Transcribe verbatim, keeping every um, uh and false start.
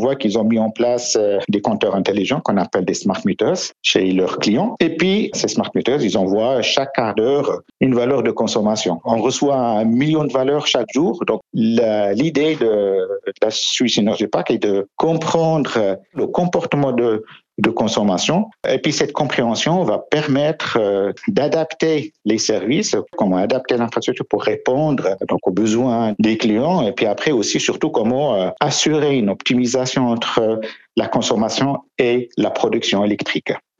voit qu'ils ont mis en place euh, des compteurs intelligents qu'on appelle des smart meters chez leurs clients. Et puis, ces smart meters, ils envoient chaque quart d'heure une valeur de consommation. On reçoit un million de valeurs chaque jour. Donc, la, l'idée de, de la Swiss Energy Pack est de comprendre le comportement de de consommation. Et puis, cette compréhension va permettre euh, d'adapter les services, comment adapter l'infrastructure pour répondre donc, aux besoins des clients. Et puis après aussi, surtout, comment euh, assurer une optimisation entre la consommation et la production électrique.